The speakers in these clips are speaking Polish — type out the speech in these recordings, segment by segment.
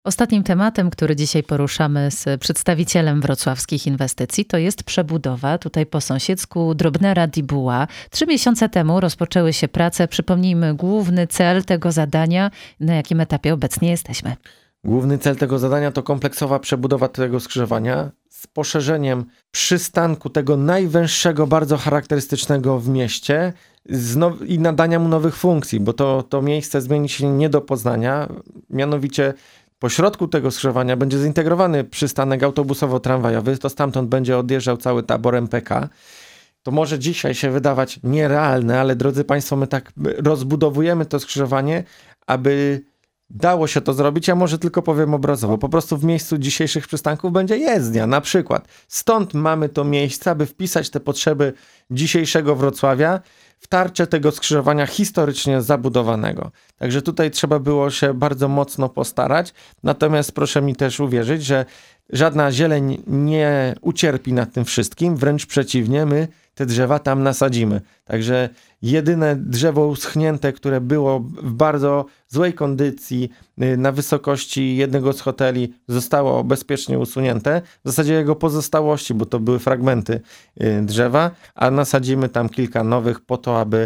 Ostatnim tematem, który dzisiaj poruszamy z przedstawicielem wrocławskich inwestycji, to jest przebudowa. Tutaj po sąsiedzku Drobnera Dibuła. 3 miesiące temu rozpoczęły się prace. Przypomnijmy główny cel tego zadania, na jakim etapie obecnie jesteśmy. Główny cel tego zadania to kompleksowa przebudowa tego skrzyżowania z poszerzeniem przystanku tego najwęższego, bardzo charakterystycznego w mieście i nadania mu nowych funkcji, bo to miejsce zmieni się nie do poznania. Mianowicie po środku tego skrzyżowania będzie zintegrowany przystanek autobusowo-tramwajowy, to stamtąd będzie odjeżdżał cały tabor MPK. To może dzisiaj się wydawać nierealne, ale drodzy Państwo, my tak rozbudowujemy to skrzyżowanie, aby dało się to zrobić. Ja może tylko powiem obrazowo. Po prostu w miejscu dzisiejszych przystanków będzie jezdnia, na przykład. Stąd mamy to miejsce, aby wpisać te potrzeby dzisiejszego Wrocławia w tarczę tego skrzyżowania historycznie zabudowanego. Także tutaj trzeba było się bardzo mocno postarać. Natomiast proszę mi też uwierzyć, że żadna zieleń nie ucierpi nad tym wszystkim. Wręcz przeciwnie, my te drzewa tam nasadzimy. Także jedyne drzewo uschnięte, które było w bardzo złej kondycji na wysokości jednego z hoteli, zostało bezpiecznie usunięte. W zasadzie jego pozostałości, bo to były fragmenty drzewa, a nasadzimy tam kilka nowych po to, aby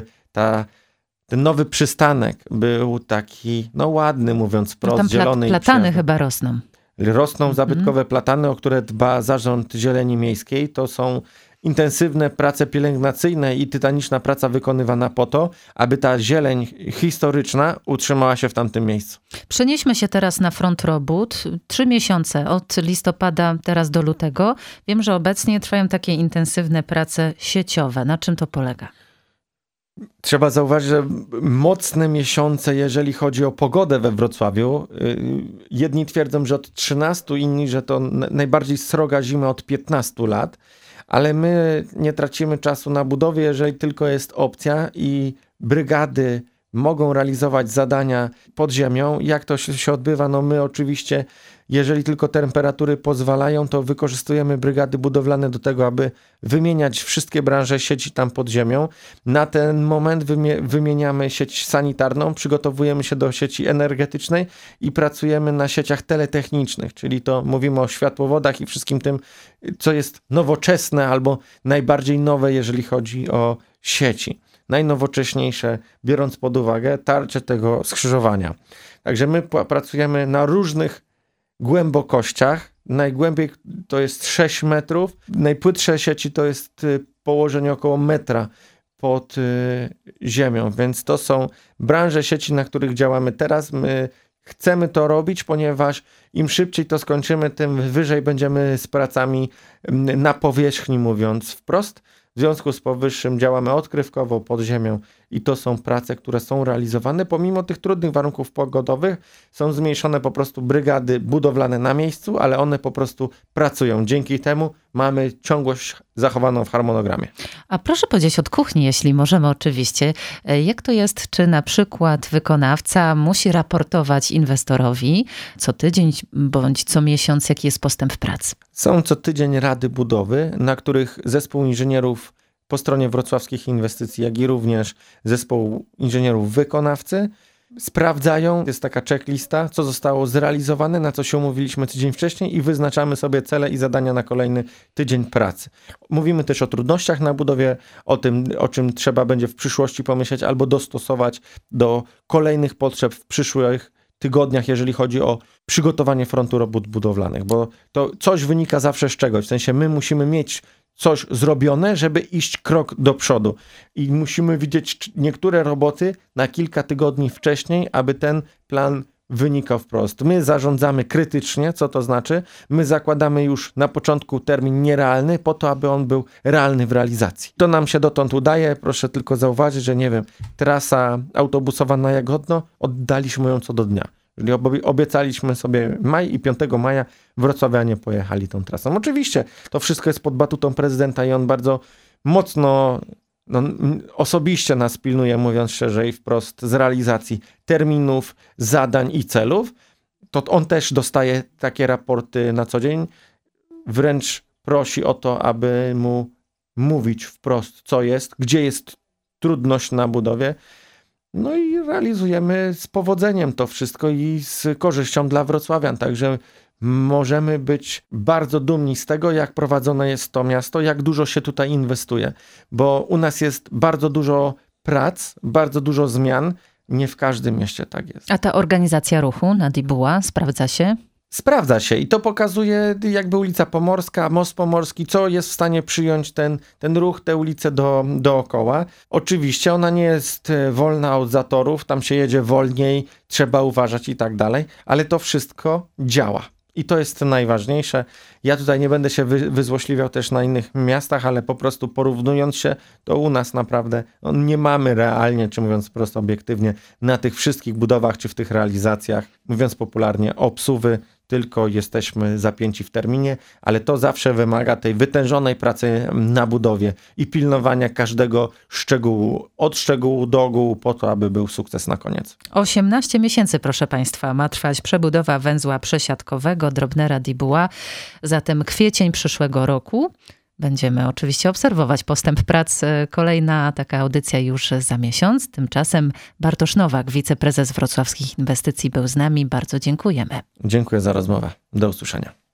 ten nowy przystanek był taki, ładny, mówiąc wprost, tam zielony. Platany chyba rosną. Rosną zabytkowe platany, o które dba Zarząd Zieleni Miejskiej. To są intensywne prace pielęgnacyjne i tytaniczna praca wykonywana po to, aby ta zieleń historyczna utrzymała się w tamtym miejscu. Przenieśmy się teraz na front robót. 3 miesiące od listopada teraz do lutego. Wiem, że obecnie trwają takie intensywne prace sieciowe. Na czym to polega? Trzeba zauważyć, że mocne miesiące, jeżeli chodzi o pogodę we Wrocławiu. Jedni twierdzą, że od 13, inni, że to najbardziej sroga zima od 15 lat. Ale my nie tracimy czasu na budowie, jeżeli tylko jest opcja i brygady mogą realizować zadania pod ziemią. Jak to się odbywa? My oczywiście, jeżeli tylko temperatury pozwalają, to wykorzystujemy brygady budowlane do tego, aby wymieniać wszystkie branże sieci tam pod ziemią. Na ten moment wymieniamy sieć sanitarną, przygotowujemy się do sieci energetycznej i pracujemy na sieciach teletechnicznych, czyli to mówimy o światłowodach i wszystkim tym, co jest nowoczesne albo najbardziej nowe, jeżeli chodzi o sieci. Najnowocześniejsze, biorąc pod uwagę tarczę tego skrzyżowania. Także my pracujemy na różnych głębokościach. Najgłębiej to jest 6 metrów. Najpłytsze sieci to jest położenie około metra pod ziemią. Więc to są branże sieci, na których działamy teraz. My chcemy to robić, ponieważ im szybciej to skończymy, tym wyżej będziemy z pracami na powierzchni, mówiąc wprost. W związku z powyższym działamy odkrywkowo pod ziemią i to są prace, które są realizowane. Pomimo tych trudnych warunków pogodowych są zmniejszone po prostu brygady budowlane na miejscu, ale one po prostu pracują. Dzięki temu mamy ciągłość zachowaną w harmonogramie. A proszę powiedzieć od kuchni, jeśli możemy oczywiście, jak to jest, czy na przykład wykonawca musi raportować inwestorowi co tydzień bądź co miesiąc, jaki jest postęp prac? Są co tydzień rady budowy, na których zespół inżynierów po stronie wrocławskich inwestycji, jak i również zespół inżynierów wykonawcy sprawdzają, jest taka checklista, co zostało zrealizowane, na co się umówiliśmy tydzień wcześniej i wyznaczamy sobie cele i zadania na kolejny tydzień pracy. Mówimy też o trudnościach na budowie, o tym, o czym trzeba będzie w przyszłości pomyśleć albo dostosować do kolejnych potrzeb w przyszłych tygodniach, jeżeli chodzi o przygotowanie frontu robót budowlanych, bo to coś wynika zawsze z czegoś, w sensie my musimy mieć coś zrobione, żeby iść krok do przodu i musimy widzieć niektóre roboty na kilka tygodni wcześniej, aby ten plan wynikał wprost. My zarządzamy krytycznie, co to znaczy? My zakładamy już na początku termin nierealny po to, aby on był realny w realizacji. To nam się dotąd udaje, proszę tylko zauważyć, że trasa autobusowa na Jagodno, oddaliśmy ją co do dnia. Czyli obiecaliśmy sobie maj i 5 maja wrocławianie pojechali tą trasą. Oczywiście to wszystko jest pod batutą prezydenta i on bardzo mocno osobiście nas pilnuje, mówiąc szczerze i wprost, z realizacji terminów, zadań i celów. To on też dostaje takie raporty na co dzień. Wręcz prosi o to, aby mu mówić wprost, co jest, gdzie jest trudność na budowie. No i realizujemy z powodzeniem to wszystko i z korzyścią dla wrocławian. Także możemy być bardzo dumni z tego, jak prowadzone jest to miasto, jak dużo się tutaj inwestuje. Bo u nas jest bardzo dużo prac, bardzo dużo zmian. Nie w każdym mieście tak jest. A ta organizacja ruchu na Dibuła sprawdza się? Sprawdza się i to pokazuje jakby ulica Pomorska, Most Pomorski, co jest w stanie przyjąć ten ruch, tę ulicę dookoła. Oczywiście ona nie jest wolna od zatorów, tam się jedzie wolniej, trzeba uważać i tak dalej, ale to wszystko działa. I to jest najważniejsze. Ja tutaj nie będę się wyzłośliwiał też na innych miastach, ale po prostu porównując się, to u nas naprawdę nie mamy realnie, czy mówiąc po prostu obiektywnie, na tych wszystkich budowach, czy w tych realizacjach, mówiąc popularnie, obsuwy, tylko jesteśmy zapięci w terminie, ale to zawsze wymaga tej wytężonej pracy na budowie i pilnowania każdego szczegółu, od szczegółu do ogółu, po to, aby był sukces na koniec. 18 miesięcy, proszę Państwa, ma trwać przebudowa węzła przesiadkowego Drobnera Dibuła. Zatem kwiecień przyszłego roku. Będziemy oczywiście obserwować postęp prac. Kolejna taka audycja już za miesiąc. Tymczasem Bartosz Nowak, wiceprezes Wrocławskich Inwestycji, był z nami. Bardzo dziękujemy. Dziękuję za rozmowę. Do usłyszenia.